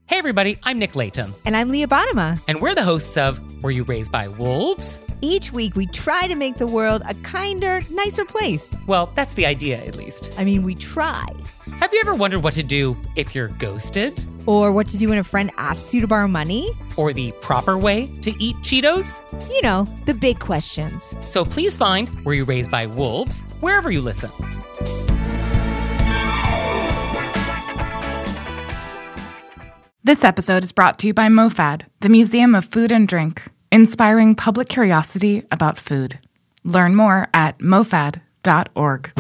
Hey everybody, I'm Nick Layton. And I'm Leah Bottima. And we're the hosts of Were You Raised by Wolves? Each week we try to make the world a kinder, nicer place. Well, that's the idea, at least. I mean, we try. Have you ever wondered what to do if you're ghosted? Or what to do when a friend asks you to borrow money? Or the proper way to eat Cheetos? You know, the big questions. So please find Were You Raised by Wolves wherever you listen. This episode is brought to you by MoFad, the Museum of Food and Drink, inspiring public curiosity about food. Learn more at mofad.org.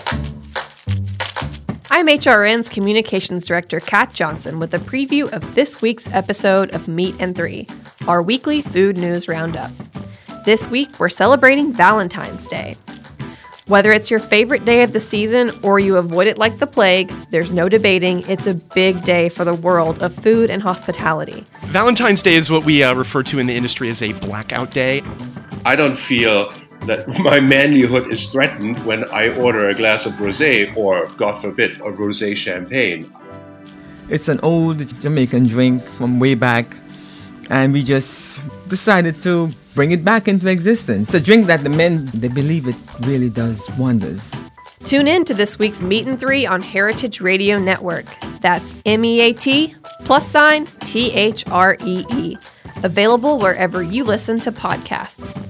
I'm HRN's Communications Director, Kat Johnson, with a preview of this week's episode of Meat and Three, our weekly food news roundup. This week, we're celebrating Valentine's Day. Whether it's your favorite day of the season or you avoid it like the plague, there's no debating it's a big day for the world of food and hospitality. Valentine's Day is what we refer to in the industry as a blackout day. I don't feel that my manlyhood is threatened when I order a glass of rosé or, God forbid, a rosé champagne. It's an old Jamaican drink from way back, and we just decided to bring it back into existence. It's a drink that the men, they believe it really does wonders. Tune in to this week's Meat and Three on Heritage Radio Network. That's MEAT+THREE. Available wherever you listen to podcasts.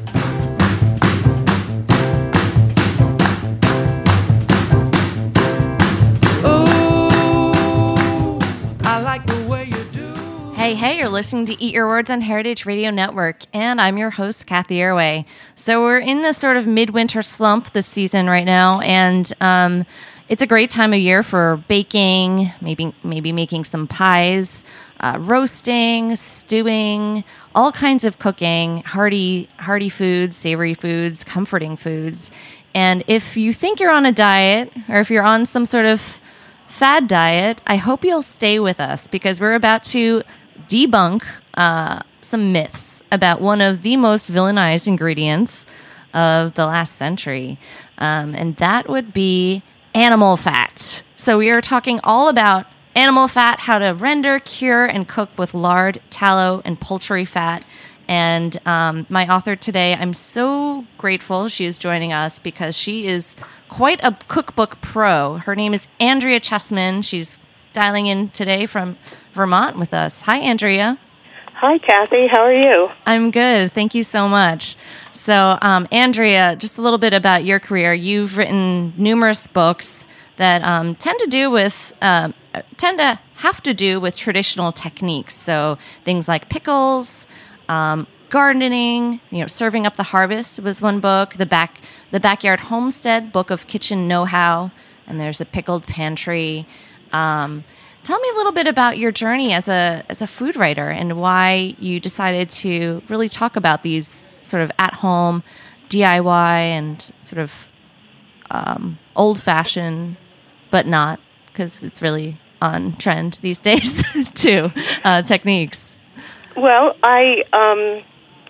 Hey, you're listening to Eat Your Words on Heritage Radio Network, and I'm your host, Kathy Airway. So we're in this sort of midwinter slump this season right now, and it's a great time of year for baking, maybe making some pies, roasting, stewing, all kinds of cooking, hearty foods, savory foods, comforting foods. And if you think you're on a diet, or if you're on some sort of fad diet, I hope you'll stay with us, because we're about to debunk some myths about one of the most villainized ingredients of the last century, and that would be animal fat. So we are talking all about animal fat, how to render, cure, and cook with lard, tallow, and poultry fat. And my author today, I'm so grateful she is joining us because she is quite a cookbook pro. Her name is Andrea Chessman. She's dialing in today from Vermont with us. Hi, Andrea. Hi, Kathy. How are you? I'm good. Thank you so much. So, Andrea, just a little bit about your career. You've written numerous books that tend to have to do with traditional techniques. So things like pickles, gardening, serving up the harvest was one book. The Backyard Homestead, book of kitchen know-how, and there's a pickled pantry. Tell me a little bit about your journey as a food writer and why you decided to really talk about these sort of at-home DIY and sort of old-fashioned, but not, because it's really on trend these days too, techniques. Well, I'm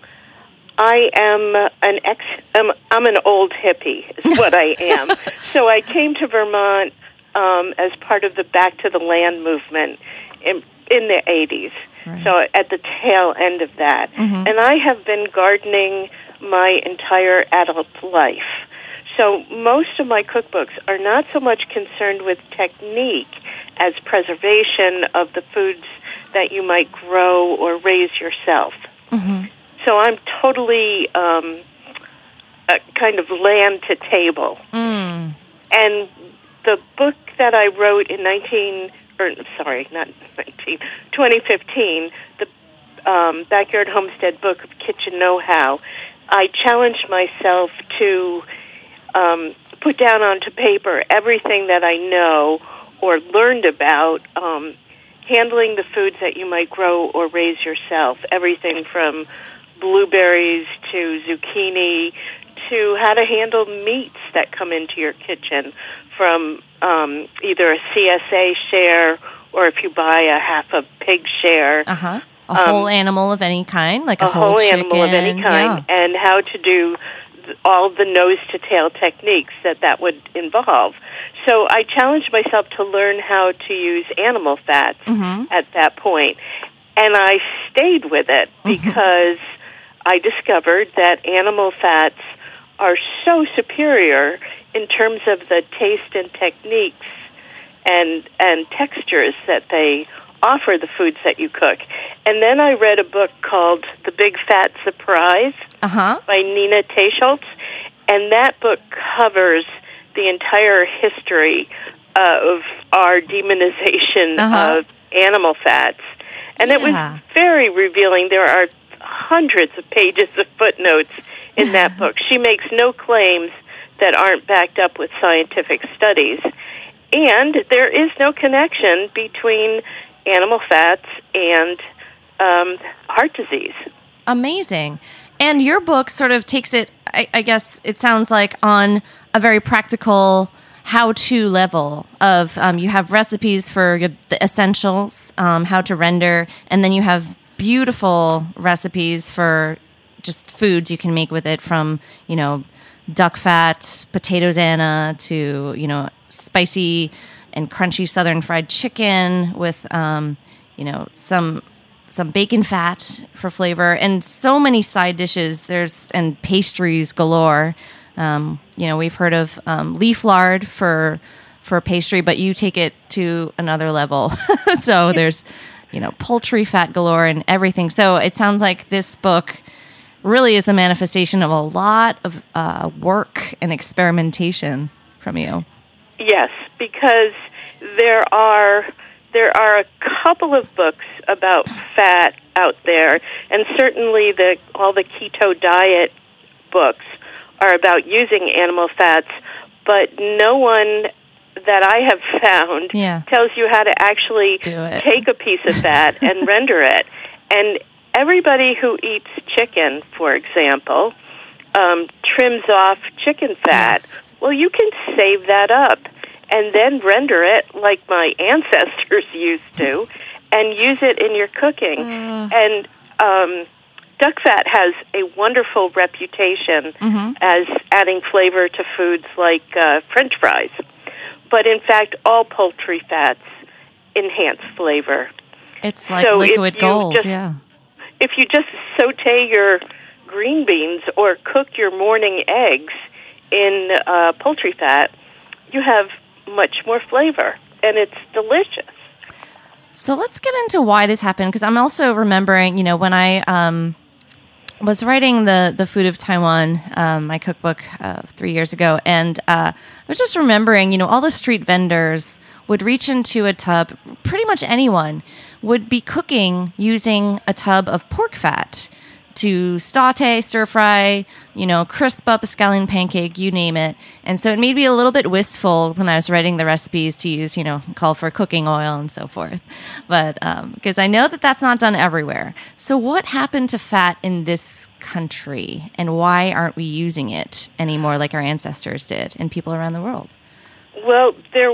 an old hippie is what I am. So I came to Vermont as part of the Back to the Land movement in the 80s, right. So at the tail end of that. Mm-hmm. And I have been gardening my entire adult life. So most of my cookbooks are not so much concerned with technique as preservation of the foods that you might grow or raise yourself. Mm-hmm. So I'm totally kind of land to table. Mm. And the book that I wrote in 2015, the Backyard Homestead book of kitchen know-how, I challenged myself to put down onto paper everything that I know or learned about handling the foods that you might grow or raise yourself, everything from blueberries to zucchini to how to handle meats that come into your kitchen from either a CSA share or if you buy a half a pig share. Uh-huh. A whole animal of any kind, like a whole whole chicken. Animal of any kind, yeah. And how to do all the nose-to-tail techniques that would involve. So I challenged myself to learn how to use animal fats at that point. And I stayed with it because I discovered that animal fats are so superior in terms of the taste and techniques and textures that they offer the foods that you cook. And then I read a book called The Big Fat Surprise by Nina Teicholz, and that book covers the entire history of our demonization of animal fats. And it was very revealing. There are hundreds of pages of footnotes in that book. She makes no claims that aren't backed up with scientific studies. And there is no connection between animal fats and heart disease. Amazing. And your book sort of takes it, I guess it sounds like, on a very practical how-to level of you have recipes for the essentials, how to render, and then you have beautiful recipes for just foods you can make with it, from, duck fat, potatoes Anna, to, spicy and crunchy southern fried chicken with, some bacon fat for flavor, and so many side dishes. And pastries galore. We've heard of leaf lard for pastry, but you take it to another level. So there's, poultry fat galore and everything. So it sounds like this book really is the manifestation of a lot of work and experimentation from you. Yes, because there are a couple of books about fat out there, and certainly all the keto diet books are about using animal fats, but no one that I have found tells you how to actually take a piece of fat and render it. And everybody who eats chicken, for example, trims off chicken fat. Yes. Well, you can save that up and then render it like my ancestors used to and use it in your cooking. And duck fat has a wonderful reputation as adding flavor to foods like French fries. But in fact, all poultry fats enhance flavor. It's like liquid gold, If you just saute your green beans or cook your morning eggs in poultry fat, you have much more flavor, and it's delicious. So let's get into why this happened, because I'm also remembering, when I was writing the Food of Taiwan, my cookbook 3 years ago, and I was just remembering, all the street vendors would reach into a tub. Pretty much anyone would be cooking using a tub of pork fat to saute, stir fry, crisp up a scallion pancake, you name it. And so it made me a little bit wistful when I was writing the recipes to use, call for cooking oil and so forth. But because I know that that's not done everywhere. So what happened to fat in this country, and why aren't we using it anymore like our ancestors did and people around the world? Well, there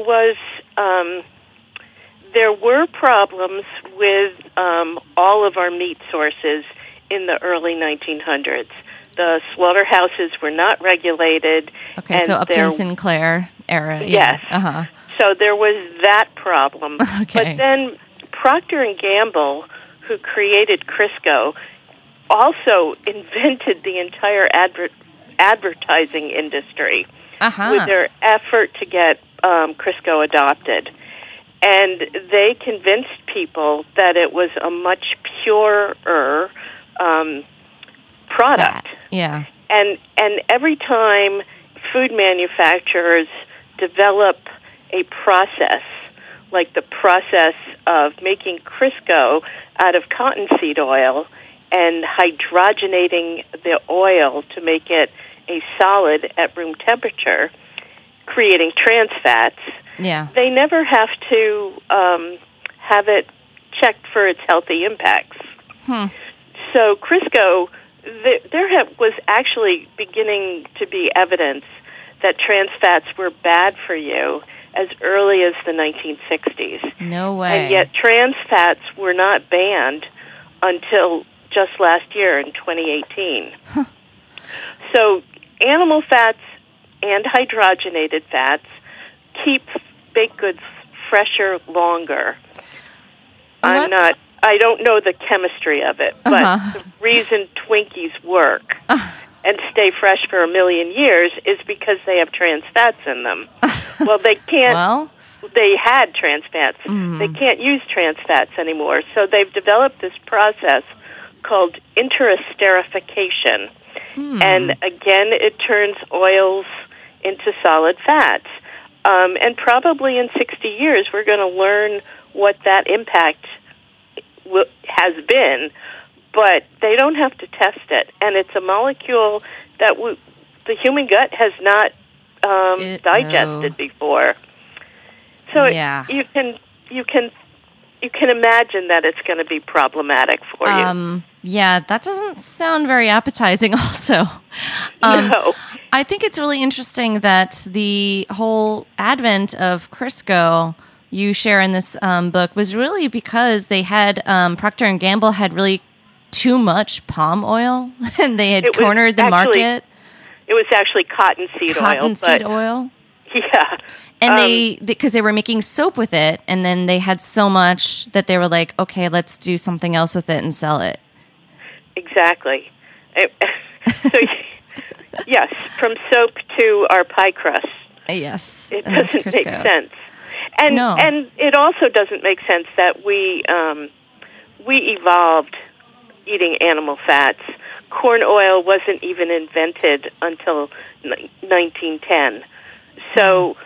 were problems with all of our meat sources in the early 1900s. The slaughterhouses were not regulated. Okay, so Upton Sinclair era. Yes. So there was that problem. Okay. But then Procter & Gamble, who created Crisco, also invented the entire advertising industry with their effort to get Crisco adopted. And they convinced people that it was a much purer product. Fat. Yeah. And every time food manufacturers develop a process, like the process of making Crisco out of cottonseed oil and hydrogenating the oil to make it a solid at room temperature, creating trans fats, they never have to have it checked for its healthy impacts. So Crisco, there was actually beginning to be evidence that trans fats were bad for you as early as the 1960s. No way. And yet trans fats were not banned until just last year in 2018. So animal fats and hydrogenated fats keep baked goods fresher longer. I don't know the chemistry of it, but the reason Twinkies work and stay fresh for 1 million years is because they have trans fats in them. Well, they can't. They had trans fats. They can't use trans fats anymore. So they've developed this process called interesterification. And again, it turns oils into solid fats. And probably in 60 years, we're going to learn what that impact has been, but they don't have to test it. And it's a molecule that the human gut has not digested before. So you can imagine that it's going to be problematic for you. Yeah, that doesn't sound very appetizing also. No. I think it's really interesting that the whole advent of Crisco you share in this book was really because they had, Procter & Gamble had really too much palm oil and they had cornered the market. It was actually cottonseed oil. Yeah. And because they were making soap with it, and then they had so much that they were like, okay, let's do something else with it and sell it. Exactly. So, yes, from soap to our pie crust. Yes. It doesn't make sense. And it also doesn't make sense that we evolved eating animal fats. Corn oil wasn't even invented until 1910. So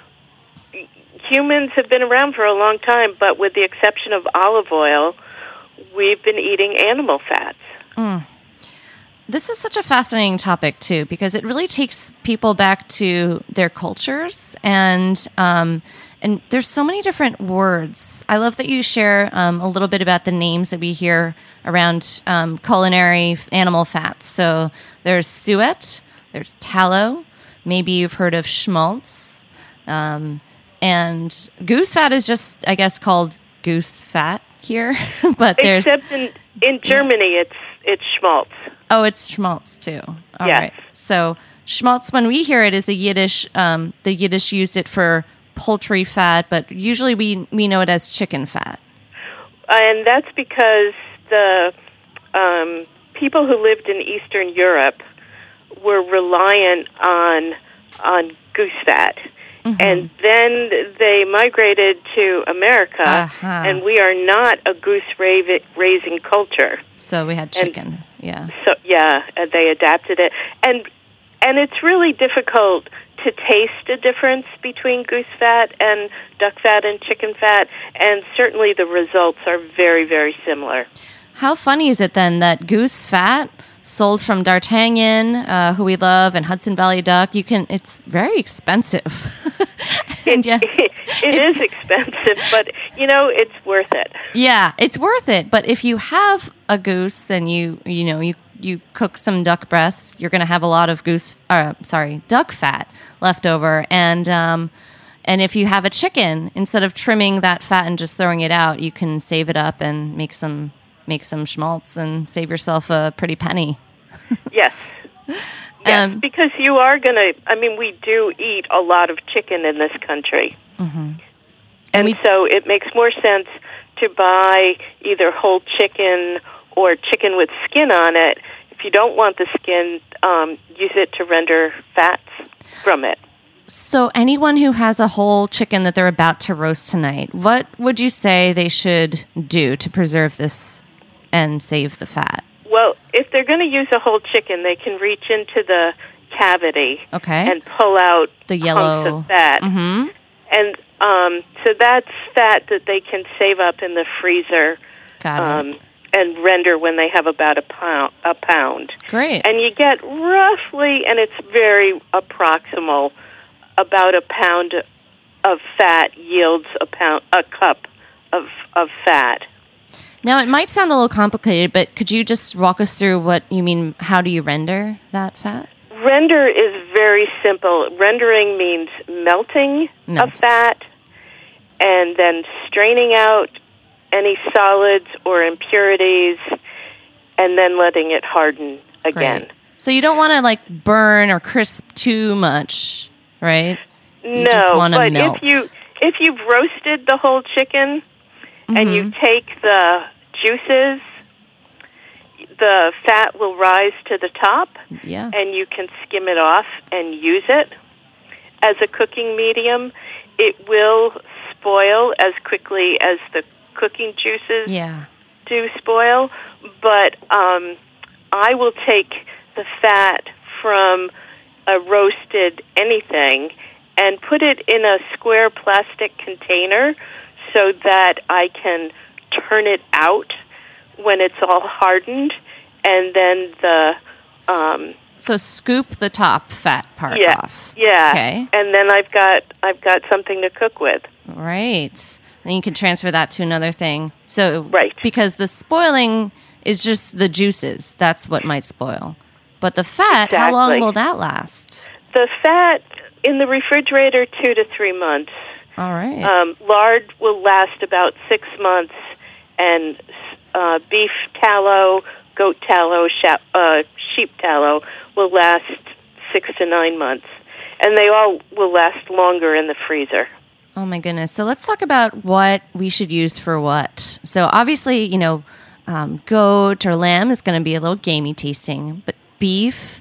humans have been around for a long time, but with the exception of olive oil, we've been eating animal fats. This is such a fascinating topic, too, because it really takes people back to their cultures, and there's so many different words. I love that you share a little bit about the names that we hear around culinary animal fats. So there's suet, there's tallow, maybe you've heard of schmaltz, and goose fat is just, I guess, called goose fat here. But there's except in Germany, it's schmaltz. Oh, it's schmaltz too. All right. So schmaltz, when we hear it, is the Yiddish. The Yiddish used it for poultry fat, but usually we know it as chicken fat. And that's because the people who lived in Eastern Europe were reliant on goose fat. And then they migrated to America, and we are not a goose-raising culture. So we had chicken, So they adapted it. And it's really difficult to taste a difference between goose fat and duck fat and chicken fat, and certainly the results are very, very similar. How funny is it then that goose fat sold from D'Artagnan, who we love, and Hudson Valley Duck, it's very expensive. And it is expensive, but it's worth it. Yeah, it's worth it. But if you have a goose and you cook some duck breasts, you're going to have a lot of duck fat left over. And if you have a chicken, instead of trimming that fat and just throwing it out, you can save it up and make some schmaltz and save yourself a pretty penny. Yes. Yes, because you are going to, we do eat a lot of chicken in this country. And so it makes more sense to buy either whole chicken or chicken with skin on it. If you don't want the skin, use it to render fats from it. So anyone who has a whole chicken that they're about to roast tonight, what would you say they should do to preserve this and save the fat? Well, if they're going to use a whole chicken, they can reach into the cavity and pull out the yellow hunks of fat. And so that's fat that they can save up in the freezer and render when they have about a pound. Great. And you get roughly, and it's very approximal, about a pound of fat yields a cup of fat. Now, it might sound a little complicated, but could you just walk us through what you mean? How do you render that fat? Render is very simple. Rendering means melting a fat and then straining out any solids or impurities and then letting it harden again. Great. So you don't want to like burn or crisp too much, right? You just No, want to but melt. if you've roasted the whole chicken and you take the juices, the fat will rise to the top, Yeah. and you can skim it off and use it as a cooking medium. It will spoil as quickly as the cooking juices Yeah. do spoil, but I will take the fat from a roasted anything and put it in a square plastic container so that I can turn it out when it's all hardened, and then So scoop the top fat part off. Yeah. Okay. And then I've got something to cook with. Right. Then you can transfer that to another thing. So Right. because the spoiling is just the juices. That's what might spoil. But the fat, how long Exactly. will that last? The fat in the refrigerator 2 to 3 months. All right. Lard will last about 6 months, and beef tallow, goat tallow, sheep tallow will last 6 to 9 months. And they all will last longer in the freezer. Oh my goodness. So let's talk about what we should use for what. So obviously, goat or lamb is going to be a little gamey tasting, but beef,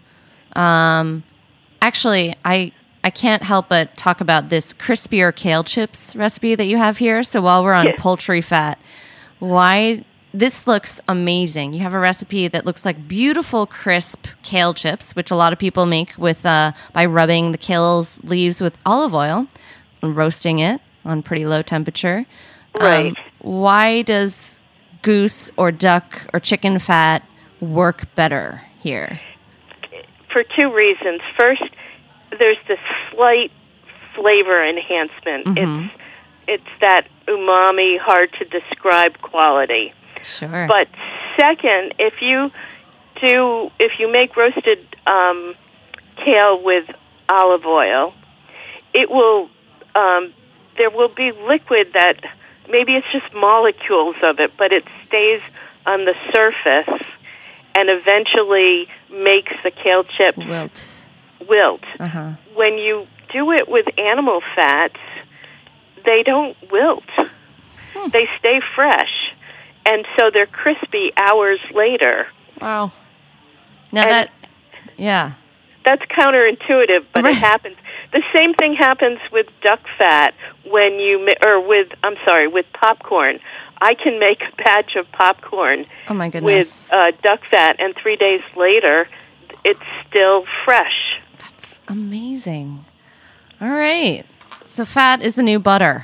actually, I can't help but talk about this crispier kale chips recipe that you have here. So while we're on poultry fat, this looks amazing. You have a recipe that looks like beautiful crisp kale chips, which a lot of people make with by rubbing the kale leaves with olive oil and roasting it on pretty low temperature. Right. Why does goose or duck or chicken fat work better here? For 2 reasons. First, there's this slight flavor enhancement. It's that umami, hard to describe quality. Sure. But second, if you make roasted kale with olive oil, it will there will be liquid that maybe it's just molecules of it, but it stays on the surface and eventually makes the kale chips wilt. Uh-huh. When you do it with animal fats, they don't wilt. They stay fresh. And so they're crispy hours later. Wow. Now that's counterintuitive, but Right. it happens. The same thing happens with duck fat when with popcorn. I can make a batch of popcorn Oh my goodness. with duck fat, and 3 days later, it's still fresh. That's amazing. All right. So fat is the new butter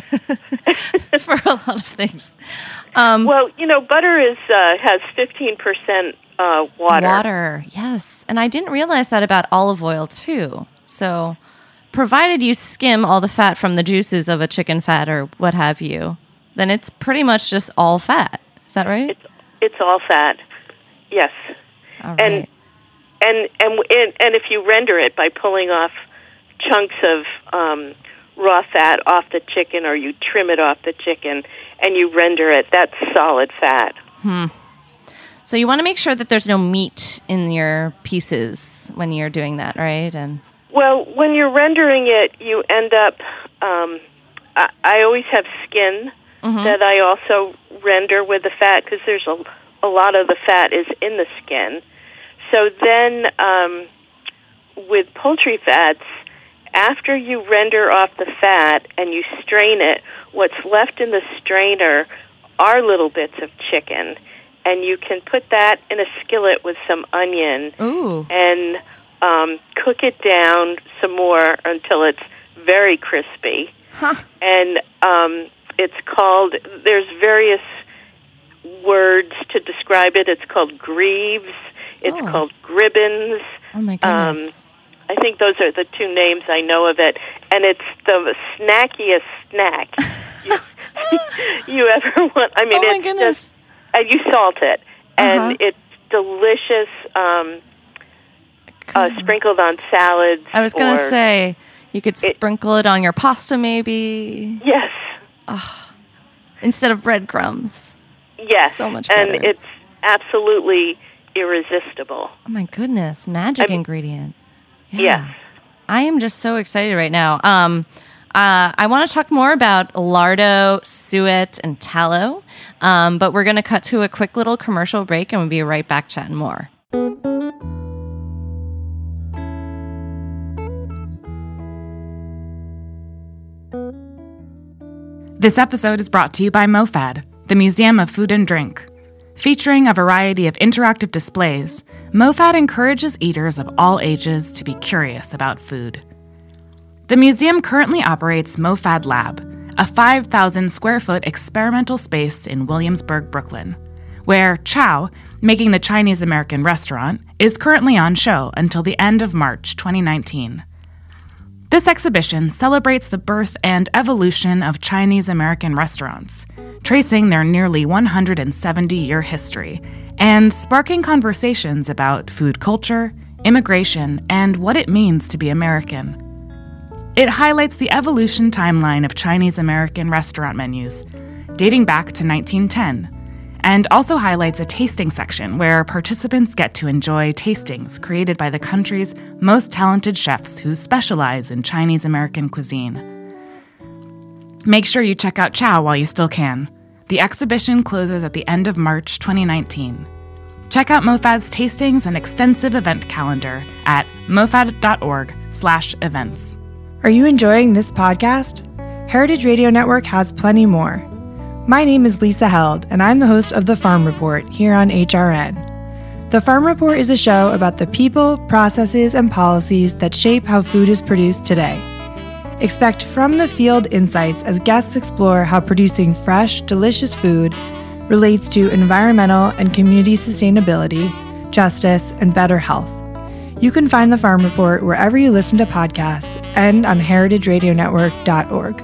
for a lot of things. Well, butter has 15% water. Water, yes. And I didn't realize that about olive oil, too. So provided you skim all the fat from the juices of a chicken fat or what have you, then it's pretty much just all fat. Is that right? It's all fat. Yes. All right. And if you render it by pulling off chunks of raw fat off the chicken, or you trim it off the chicken and you render it, that's solid fat. So you want to make sure that there's no meat in your pieces when you're doing that, right? And Well, when you're rendering it, you end up, I always have skin that I also render with the fat, because there's a lot of the fat is in the skin. So then with poultry fats, after you render off the fat and you strain it, what's left in the strainer are little bits of chicken. And you can put that in a skillet with some onion and cook it down some more until it's very crispy. And it's called, there's various words to describe it. It's called greaves. It's called gribbins. oh my goodness. I think those are the 2 names I know of it. And it's the snackiest snack you ever want. I mean, Oh my it's goodness. just, and you salt it, and it's delicious, sprinkled on salads. I was going to say, you could sprinkle it on your pasta maybe. Yes. Instead of breadcrumbs. Yes. So much better. And it's absolutely irresistible. Oh my goodness, magic ingredient. Yeah. Yes. I am just so excited right now. I want to talk more about lardo, suet, and tallow, but we're going to cut to a quick little commercial break, and we'll be right back chatting more. This episode is brought to you by MoFad, the Museum of Food and Drink. Featuring a variety of interactive displays, MoFad encourages eaters of all ages to be curious about food. The museum currently operates MoFad Lab, a 5,000 square foot experimental space in Williamsburg, Brooklyn, where Chow, making the Chinese American restaurant, is currently on show until the end of March 2019. This exhibition celebrates the birth and evolution of Chinese American restaurants, tracing their nearly 170-year history and sparking conversations about food culture, immigration, and what it means to be American. It highlights the evolution timeline of Chinese American restaurant menus, dating back to 1910, and also highlights a tasting section where participants get to enjoy tastings created by the country's most talented chefs who specialize in Chinese American cuisine. Make sure you check out Chow while you still can. The exhibition closes at the end of March 2019. Check out MoFad's tastings and extensive event calendar at mofad.org/events. Are you enjoying this podcast? Heritage Radio Network has plenty more. My name is Lisa Held, and I'm the host of The Farm Report here on HRN. The Farm Report is a show about the people, processes, and policies that shape how food is produced today. Expect from-the-field insights as guests explore how producing fresh, delicious food relates to environmental and community sustainability, justice, and better health. You can find The Farm Report wherever you listen to podcasts and on heritageradionetwork.org.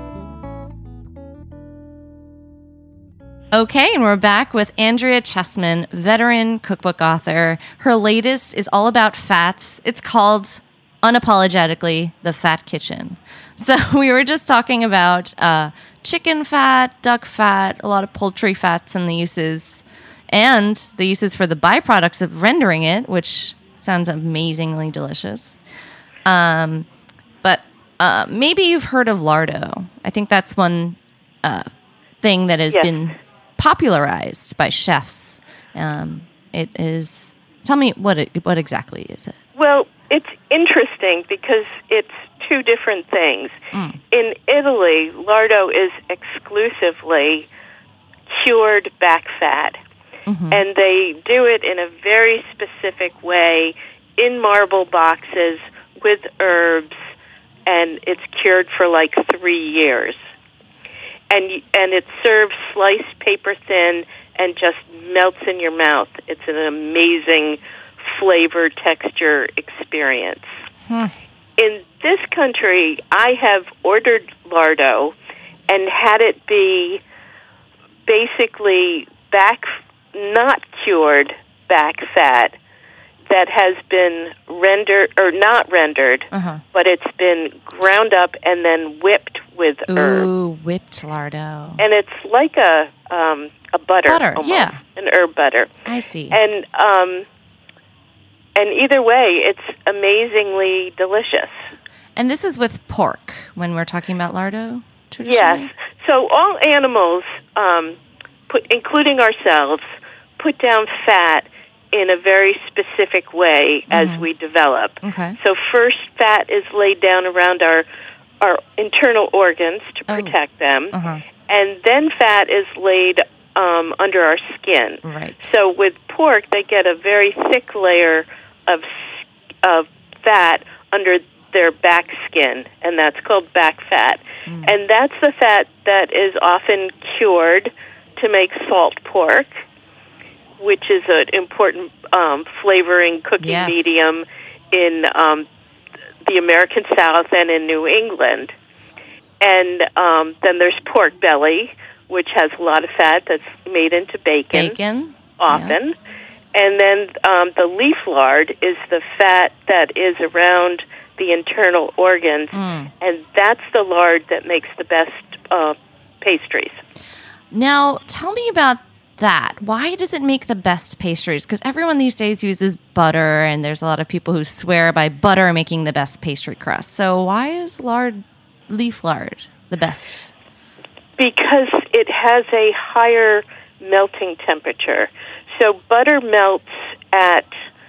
Okay, and we're back with Andrea Chessman, veteran cookbook author. Her latest is all about fats. It's called, unapologetically, The Fat Kitchen. So we were just talking about chicken fat, duck fat, a lot of poultry fats and the uses for the byproducts of rendering it, which sounds amazingly delicious. But maybe you've heard of lardo. I think that's one thing that has been popularized by chefs. It is. Tell me what exactly is it? Well, it's interesting because it's two different things. In Italy, lardo is exclusively cured back fat, and they do it in a very specific way in marble boxes with herbs, and it's cured for like 3 years. And it's served sliced paper thin and just melts in your mouth. It's an amazing flavor, texture experience. In this country, I have ordered lardo and had it be basically not cured back fat that has been rendered, or not rendered, but it's been ground up and then whipped with herbs. Ooh, whipped lardo. And it's like a butter almost, an herb butter. I see. And either way, it's amazingly delicious. And this is with pork when we're talking about lardo, traditionally? Yes. So all animals, including ourselves, put down fat in a very specific way as we develop. Okay. So first, fat is laid down around our internal organs to protect them, and then fat is laid under our skin. Right. So with pork, they get a very thick layer of fat under their back skin, and that's called back fat. And that's the fat that is often cured to make salt pork, which is an important flavoring cooking medium in the American South and in New England. And then there's pork belly, which has a lot of fat that's made into bacon. Often. Yeah. And then the leaf lard is the fat that is around the internal organs, and that's the lard that makes the best pastries. Now, tell me about that, why does it make the best pastries? Because everyone these days uses butter, and there's a lot of people who swear by butter making the best pastry crust. So why is leaf lard the best? Because it has a higher melting temperature. So butter melts at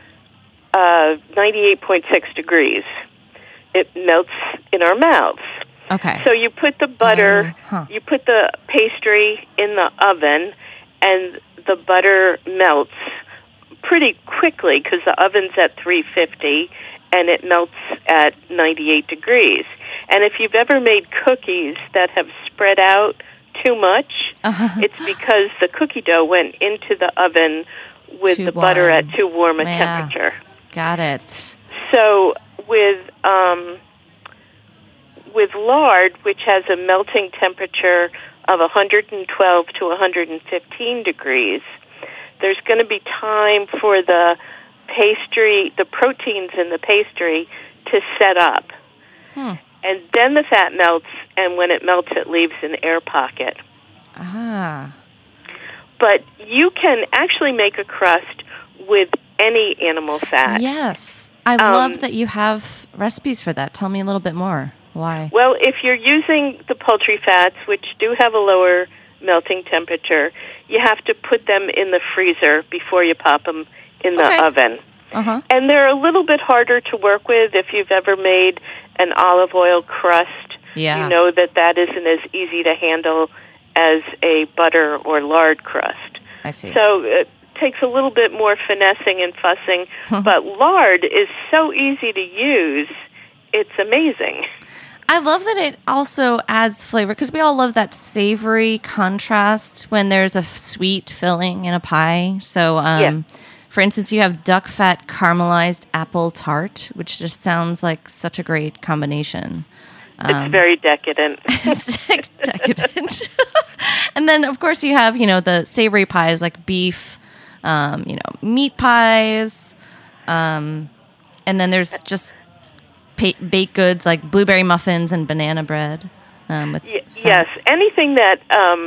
98.6 degrees. It melts in our mouths. Okay. So you put the butter, you put the pastry in the oven, and the butter melts pretty quickly because the oven's at 350, and it melts at 98 degrees. And if you've ever made cookies that have spread out too much, it's because the cookie dough went into the oven with the butter at too warm a temperature. Got it. So with lard, which has a melting temperature of 112 to 115 degrees, there's going to be time for the pastry, the proteins in the pastry, to set up. And then the fat melts, and when it melts, it leaves an air pocket. But you can actually make a crust with any animal fat. Yes. I love that you have recipes for that. Tell me a little bit more. Why? Well, if you're using the poultry fats, which do have a lower melting temperature, you have to put them in the freezer before you pop them in the oven. And they're a little bit harder to work with. If you've ever made an olive oil crust, you know that isn't as easy to handle as a butter or lard crust. I see. So it takes a little bit more finessing and fussing, but lard is so easy to use, it's amazing. I love that it also adds flavor, because we all love that savory contrast when there's a sweet filling in a pie. So, for instance, you have duck fat caramelized apple tart, which just sounds like such a great combination. It's very decadent. It's decadent. And then, of course, you have, the savory pies like beef, meat pies. And then there's just baked goods like blueberry muffins and banana bread. Yes, anything that,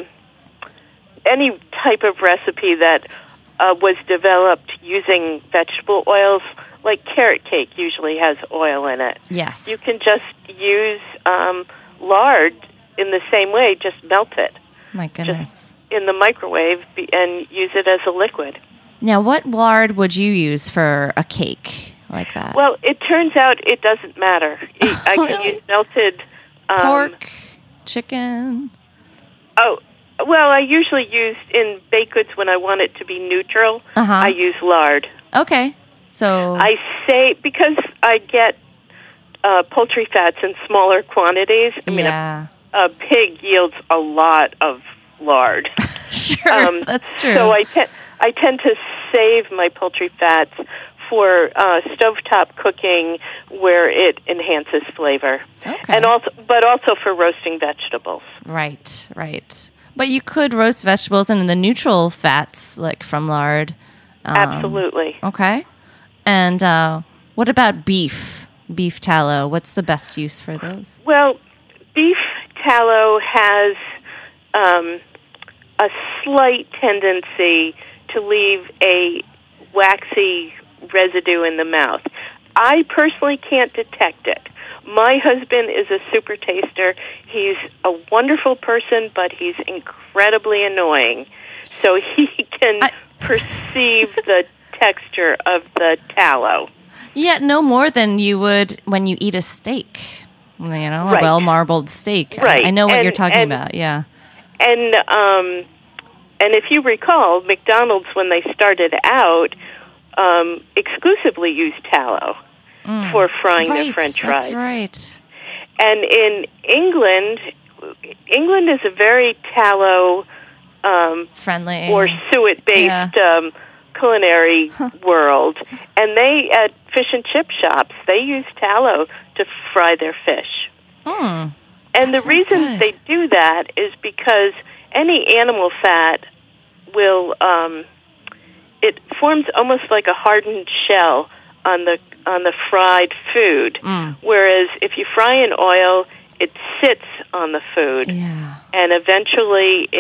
any type of recipe that was developed using vegetable oils, like carrot cake usually has oil in it. Yes. You can just use lard in the same way, just melt it. My goodness. Just in the microwave and use it as a liquid. Now, what lard would you use for a cake like that? Well, it turns out it doesn't matter. I can use melted... pork, chicken... Oh, well, I usually use in baked goods when I want it to be neutral, I use lard. Okay. So I say, because I get poultry fats in smaller quantities, I mean, a pig yields a lot of lard. Sure, that's true. So I tend to save my poultry fats for stovetop cooking where it enhances flavor. Okay. And but also for roasting vegetables. Right. But you could roast vegetables in the neutral fats, like from lard. Absolutely. Okay. And what about beef? Beef tallow. What's the best use for those? Well, beef tallow has a slight tendency to leave a waxy residue in the mouth. I personally can't detect it. My husband is a super taster. He's a wonderful person, but he's incredibly annoying. So he can perceive the texture of the tallow. Yeah, no more than you would when you eat a steak. A well-marbled steak. Right. I know what you're talking about, yeah. And if you recall, McDonald's, when they started out, exclusively used tallow for frying their French fries. That's right. And in England is a very tallow friendly or suet-based culinary world. And they, at fish and chip shops, they use tallow to fry their fish. And the reason they do that is because any animal fat will it forms almost like a hardened shell on the fried food. Whereas if you fry in oil, it sits on the food, and eventually it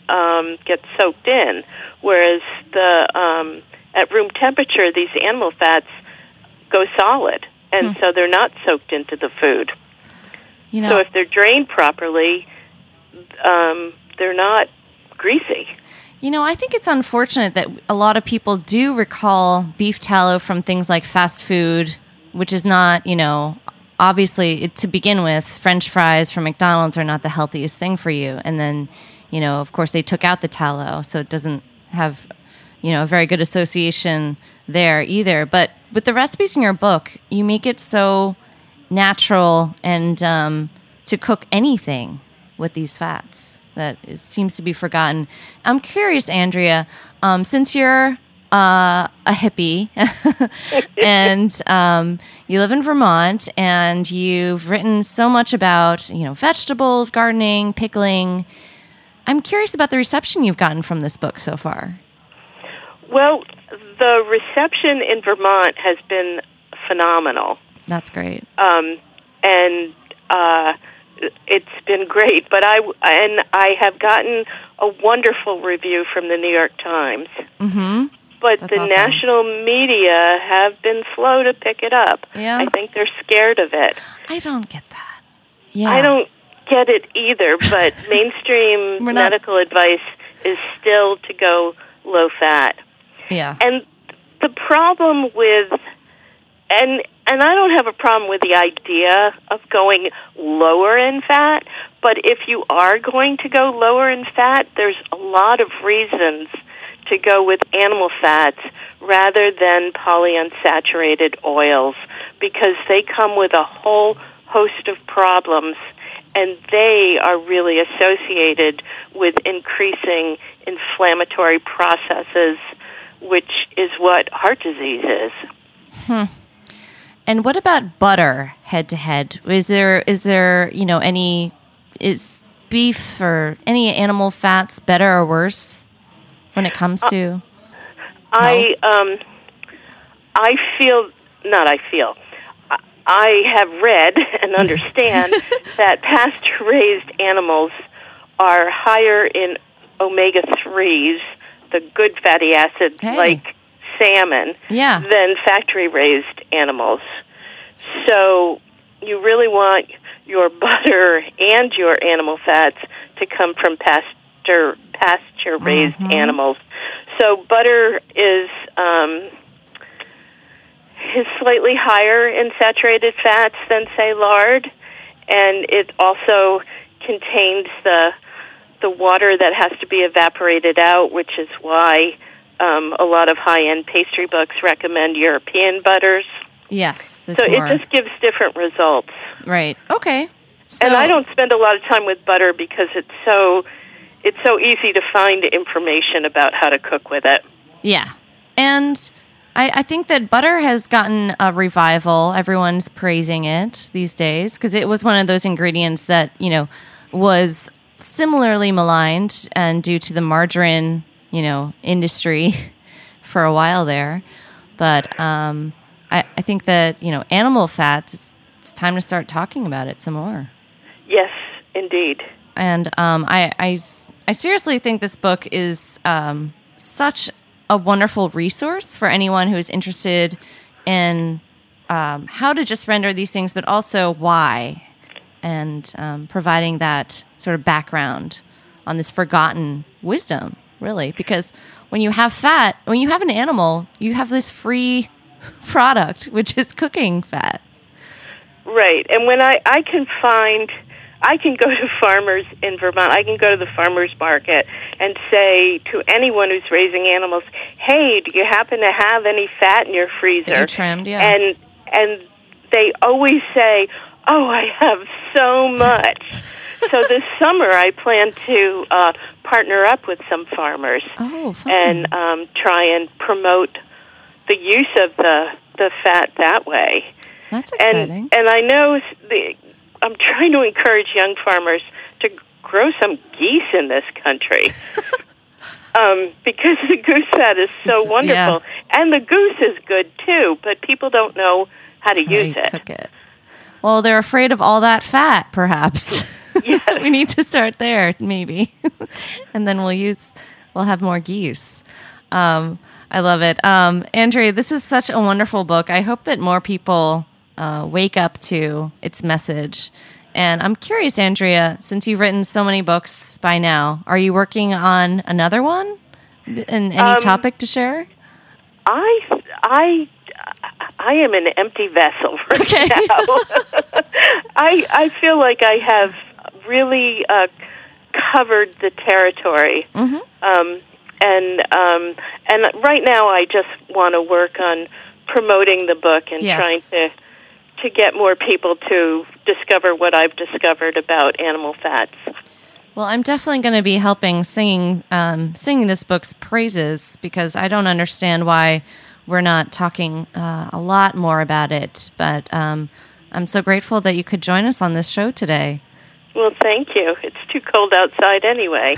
get soaked in, whereas at room temperature, these animal fats go solid, and so they're not soaked into the food. So if they're drained properly, they're not greasy. I think it's unfortunate that a lot of people do recall beef tallow from things like fast food, which is not, obviously, to begin with, French fries from McDonald's are not the healthiest thing for you. And then, of course, they took out the tallow, so it doesn't have, a very good association there either. But with the recipes in your book, you make it so natural and to cook anything with these fats that it seems to be forgotten. I'm curious, Andrea, since you're a hippie and you live in Vermont and you've written so much about, vegetables, gardening, pickling, I'm curious about the reception you've gotten from this book so far. Well, the reception in Vermont has been phenomenal. That's great. And it's been great. But I have gotten a wonderful review from the New York Times. Mm-hmm. But That's the awesome. national media have been slow to pick it up. Yeah. I think they're scared of it. I don't get that. Yeah. I don't get it either, but mainstream medical advice is still to go low fat. Yeah. And the problem with, and I don't have a problem with the idea of going lower in fat, but if you are going to go lower in fat, there's a lot of reasons to go with animal fats rather than polyunsaturated oils, because they come with a whole host of problems, and they are really associated with increasing inflammatory processes, which is what heart disease is. And what about butter head to head? Is there is beef or any animal fats better or worse when it comes to I have read and understand that pasture-raised animals are higher in omega-3s, the good fatty acids like salmon, than factory-raised animals. So you really want your butter and your animal fats to come from pasture-raised animals. So butter is slightly higher in saturated fats than, say, lard, and it also contains the water that has to be evaporated out, which is why a lot of high-end pastry books recommend European butters. Yes, so it just gives different results. Right. Okay. So, and I don't spend a lot of time with butter because it's so easy to find information about how to cook with it. Yeah. And I think that butter has gotten a revival. Everyone's praising it these days because it was one of those ingredients that, was similarly maligned and due to the margarine, industry for a while there. But I think that, animal fats, it's time to start talking about it some more. Yes, indeed. And I seriously think this book is such a wonderful resource for anyone who is interested in how to just render these things, but also why, and providing that sort of background on this forgotten wisdom, really. Because when you have fat, when you have an animal, you have this free product, which is cooking fat. Right. And when I can go to farmers in Vermont, I can go to the farmer's market and say to anyone who's raising animals, hey, do you happen to have any fat in your freezer? That you trimmed, yeah. And they always say, oh, I have so much. So this summer I plan to partner up with some farmers and try and promote the use of the fat that way. That's exciting. And I know I'm trying to encourage young farmers to grow some geese in this country because the goose fat is so wonderful. Yeah. And the goose is good, too, but people don't know how to use it. Cook it. Well, they're afraid of all that fat, perhaps. Yes. We need to start there, maybe. And then we'll have more geese. I love it. Andrea, this is such a wonderful book. I hope that more people wake up to its message. And I'm curious, Andrea, since you've written so many books by now, are you working on another one? And any topic to share? I am an empty vessel right now. I feel like I have really covered the territory, and right now I just want to work on promoting the book and trying to get more people to discover what I've discovered about animal fats. Well, I'm definitely going to be helping singing this book's praises, because I don't understand why we're not talking a lot more about it. But I'm so grateful that you could join us on this show today. Well, thank you. It's too cold outside anyway.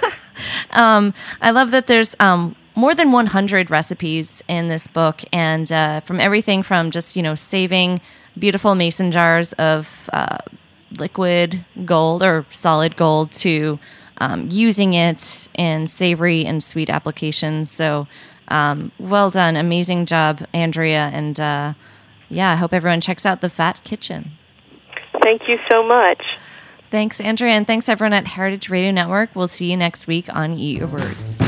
I love that there's more than 100 recipes in this book, and from everything from just, saving beautiful mason jars of liquid gold or solid gold to using it in savory and sweet applications. So well done. Amazing job, Andrea. And I hope everyone checks out The Fat Kitchen. Thank you so much. Thanks, Andrea. And thanks, everyone at Heritage Radio Network. We'll see you next week on Eat Your Words.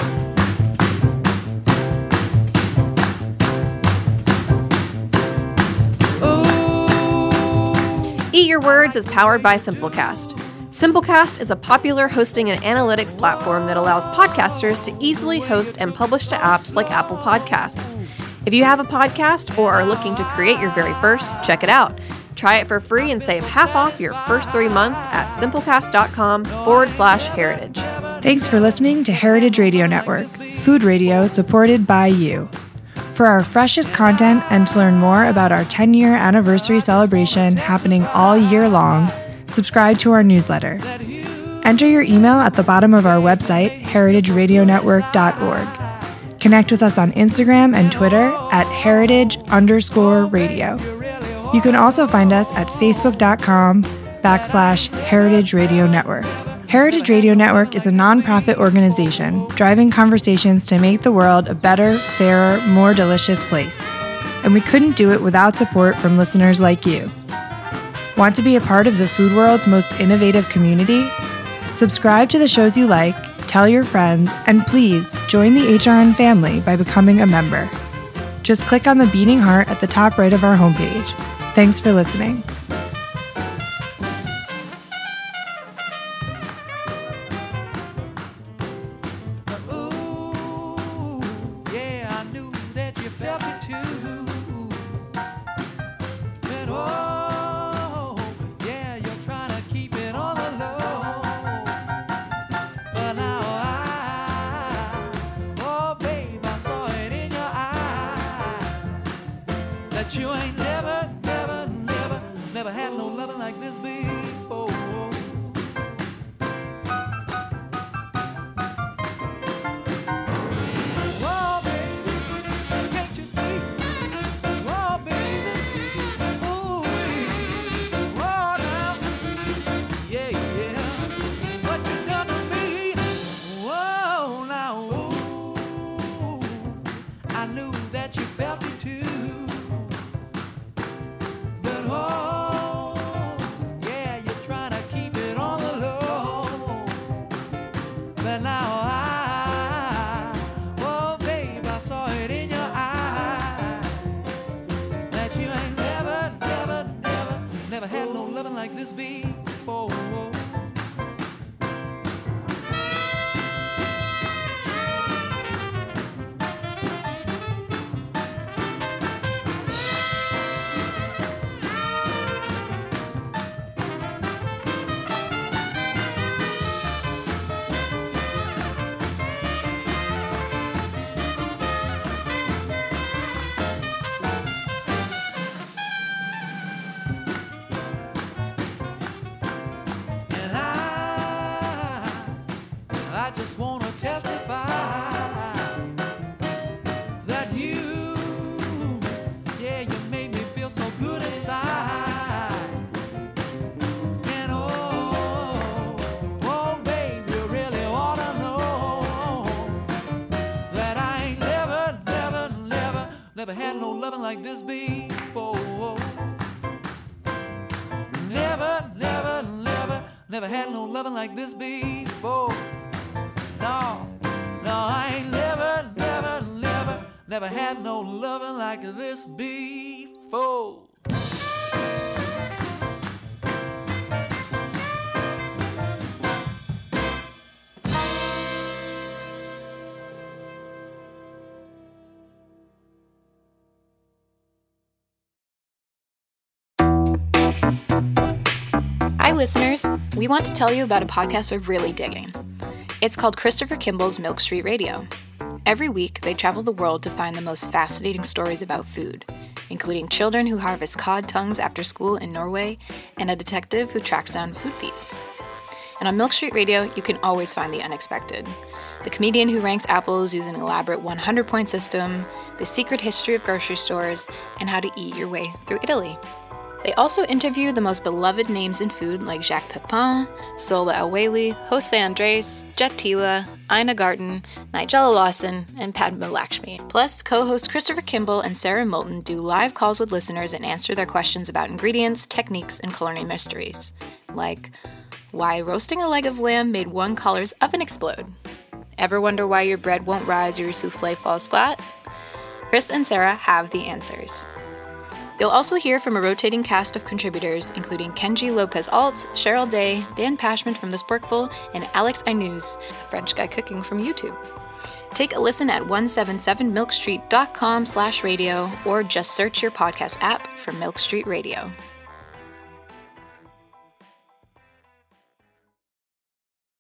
Eat Your Words is powered by Simplecast. Simplecast is a popular hosting and analytics platform that allows podcasters to easily host and publish to apps like Apple Podcasts. If you have a podcast or are looking to create your very first, check it out. Try it for free and save half off your first 3 months at simplecast.com/heritage. Thanks for listening to Heritage Radio Network, food radio supported by you. For our freshest content and to learn more about our 10-year anniversary celebration happening all year long, subscribe to our newsletter. Enter your email at the bottom of our website, heritageradionetwork.org. Connect with us on Instagram and Twitter at heritage_radio. You can also find us at facebook.com/Heritage Radio Network. Heritage Radio Network is a nonprofit organization driving conversations to make the world a better, fairer, more delicious place. And we couldn't do it without support from listeners like you. Want to be a part of the food world's most innovative community? Subscribe to the shows you like, tell your friends, and please join the HRN family by becoming a member. Just click on the beating heart at the top right of our homepage. Thanks for listening. You ain't never had no loving like this before. Oh, baby, can't you see? Oh, baby, ooh, oh, now, yeah, what you done to me? Whoa, now, ooh, I knew that you felt it too. Oh, yeah, you're trying to keep it on the low. But now oh, babe, I saw it in your eyes that you ain't never had no loving like this before. never had no loving like this before. Never, never, never, never had no loving like this before. No, no, I ain't never, never, never, never had no loving like this before. Hi, listeners. We want to tell you about a podcast we're really digging. It's called Christopher Kimball's Milk Street Radio. Every week, they travel the world to find the most fascinating stories about food, including children who harvest cod tongues after school in Norway and a detective who tracks down food thieves. And on Milk Street Radio, you can always find the unexpected. The comedian who ranks apples using an elaborate 100-point system, the secret history of grocery stores, and how to eat your way through Italy. They also interview the most beloved names in food like Jacques Pepin, Sola El-Waylly, Jose Andres, Jet Tila, Ina Garten, Nigella Lawson, and Padma Lakshmi. Plus, co-hosts Christopher Kimball and Sarah Moulton do live calls with listeners and answer their questions about ingredients, techniques, and culinary mysteries. Like, why roasting a leg of lamb made one color's oven explode? Ever wonder why your bread won't rise or your souffle falls flat? Chris and Sarah have the answers. You'll also hear from a rotating cast of contributors, including Kenji Lopez-Alt, Cheryl Day, Dan Pashman from The Sporkful, and Alex Aynuz, a French guy cooking from YouTube. Take a listen at 177milkstreet.com/radio or just search your podcast app for Milk Street Radio.